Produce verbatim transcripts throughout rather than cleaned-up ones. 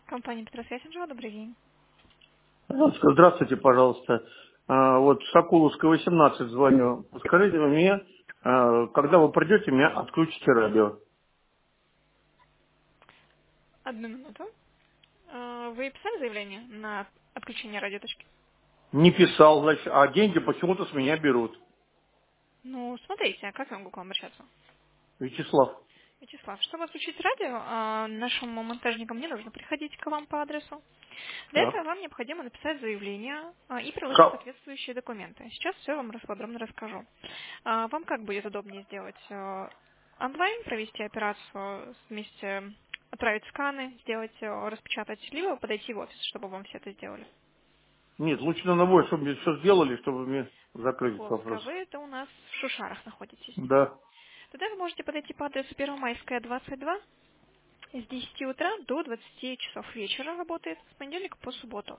Компания Петросвязь, добрый день. Пожалуйста, здравствуйте, пожалуйста. А, Вот Соколовская, восемнадцать звоню. Скажите мне, а, когда вы придете, меня отключите радио. Одну минуту. А, Вы писали заявление на отключение радиоточки? Не писал, значит, а деньги почему-то с меня берут. Ну, смотрите, а как я могу к вам обращаться? Вячеслав. Вячеслав, чтобы отключить радио, а, нашим монтажникам не нужно приходить к вам по адресу. Для Так. этого вам необходимо написать заявление а, и приложить Ка- соответствующие документы. Сейчас все вам рас- подробно расскажу. А, Вам как будет удобнее сделать? А, Онлайн провести операцию, вместе отправить сканы, сделать, а, распечатать, либо подойти в офис, чтобы вам все это сделали. Нет, лучше на новой, чтобы мне все сделали, чтобы мне закрыть этот Соколовская, вопрос. вы это у нас в Шушарах находитесь. Да. Тогда вы можете подойти по адресу Первомайская, двадцать два, с десяти утра до двадцати часов вечера работает, с понедельника по субботу.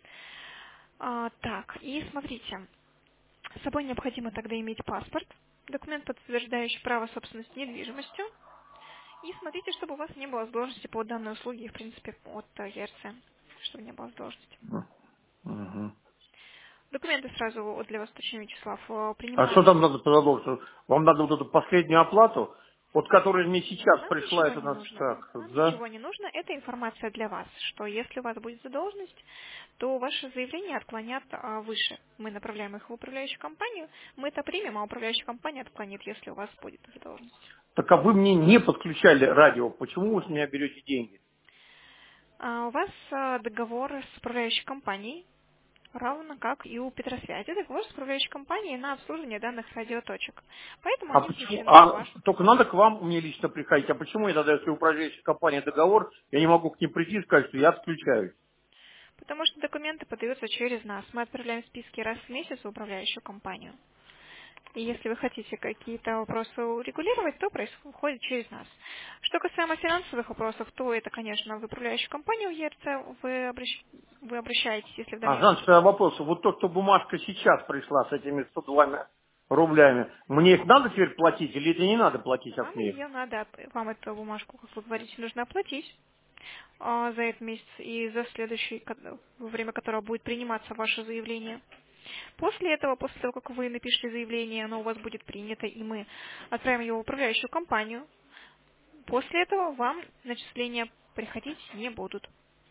А, так, и смотрите, с собой необходимо тогда иметь паспорт, документ, подтверждающий право собственности недвижимостью, и смотрите, чтобы у вас не было задолженности по данной услуге, в принципе, от э, ЕРЦ, чтобы не было задолженности. Мгм. Документы сразу вот для вас уточню, Вячеслав, э, А что принимаем. там надо продолжить? Вам надо вот эту последнюю оплату, вот которая мне сейчас Нам пришла, ничего это не нас нужно. так, Нам да? ничего не нужно. Это информация для вас, что если у вас будет задолженность, то ваше заявление отклонят а, выше. Мы направляем их в управляющую компанию, мы это примем, а управляющая компания отклонит, если у вас будет задолженность. Так а вы мне не подключали радио, почему вы с меня берете деньги? А у вас а, договор с управляющей компанией, равно как и у Петросвязи, договор с управляющей компанией на обслуживание данных радиоточек. Поэтому А они почему? включены в А ваш. только надо к вам мне лично приходить. А почему я тогда, если управляющая компания договор, я не могу к ним прийти и сказать, что я отключаюсь? Потому что документы подаются через нас. Мы отправляем списки раз в месяц в управляющую компанию. И если вы хотите какие-то вопросы урегулировать, то происходит через нас. Что касаемо финансовых вопросов, то это, конечно, в управляющую компанию ЕРЦ вы, обращ- вы обращаетесь, если в А, дальнейшем значит, будут. тогда вопрос. Вот то, что бумажка сейчас пришла с этими сто двумя рублями, мне их надо теперь платить или это не надо платить от Вам них? ее надо, вам эту бумажку, как вы говорите, нужно оплатить а, за этот месяц и за следующий, ко- во время которого будет приниматься ваше заявление. После этого, после того, как вы напишете заявление, оно у вас будет принято, и мы отправим его в управляющую компанию, после этого вам начисления приходить не будут.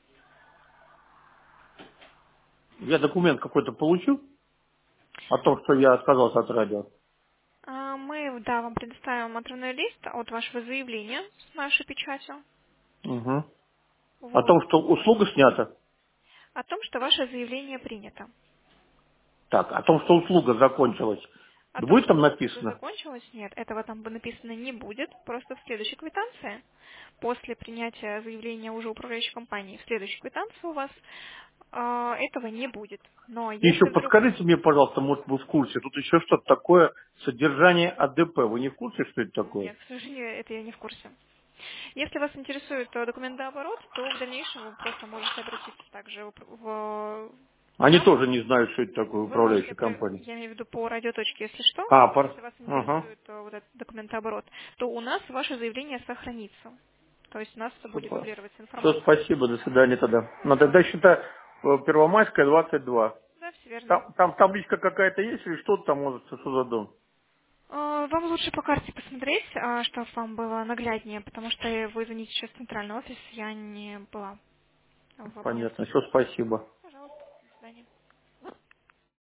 Я документ какой-то получу о том, что я отказался от радио. А, Мы, да, вам предоставим отрывной лист от вашего заявления с нашей печатью. Угу. О Вот. том, что услуга снята. О том, что ваше заявление принято. Так, о том, что услуга закончилась. О том, Будет что там услуга написано? закончилась, нет, этого там бы написано не будет. Просто в следующей квитанции, после принятия заявления уже управляющей компании, в следующей квитанции у вас а, этого не будет. Но И еще если вдруг... подскажите мне, пожалуйста, может, вы в курсе, тут еще что-то такое, содержание АДП. Вы не в курсе, что это такое? Нет, к сожалению, это я не в курсе. Если вас интересует э, документооборот, то в дальнейшем вы просто можете обратиться также в, в- в Они наш. тоже не знают, что это такое, Вы можете, управляющая про- компания. я имею в виду по радиоточке, если что, А, пар. если вас Ага. интересует э, вот этот документооборот, то у нас ваше заявление сохранится. То есть у нас будет дублироваться Все, информация. спасибо, до свидания тогда. Ну, тогда считай, э, Первомайская, двадцать два. Да, все верно. Там, там табличка какая-то есть или что-то там может, что за дом? Э, Вам лучше по карте посмотреть, а, чтобы вам было нагляднее, потому что вы звоните сейчас в центральный офис, я не была в Понятно, абонентском. все, спасибо. Пожалуйста, до свидания.